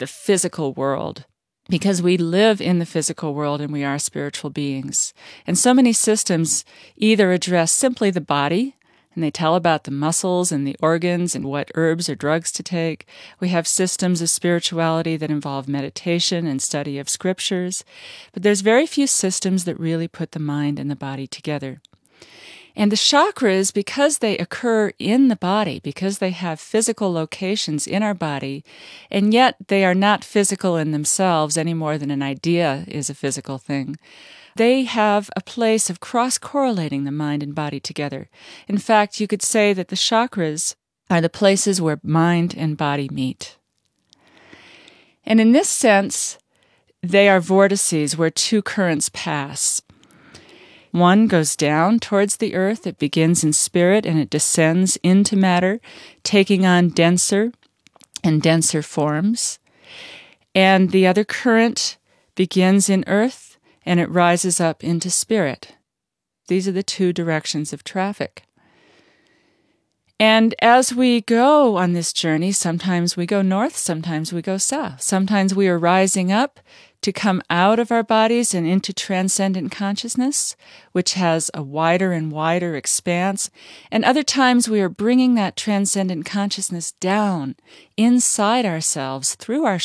the physical world, because we live in the physical world and we are spiritual beings. And so many systems either address simply the body, and they tell about the muscles and the organs and what herbs or drugs to take. We have systems of spirituality that involve meditation and study of scriptures. But there's very few systems that really put the mind and the body together. And the chakras, because they occur in the body, because they have physical locations in our body, and yet they are not physical in themselves any more than an idea is a physical thing, they have a place of cross-correlating the mind and body together. In fact, you could say that the chakras are the places where mind and body meet. And in this sense, they are vortices where two currents pass. One goes down towards the earth. It begins in spirit and it descends into matter, taking on denser and denser forms. And the other current begins in earth and it rises up into spirit. These are the two directions of traffic. And as we go on this journey, sometimes we go north, sometimes we go south. Sometimes we are rising up to come out of our bodies and into transcendent consciousness, which has a wider and wider expanse. And other times we are bringing that transcendent consciousness down inside ourselves through our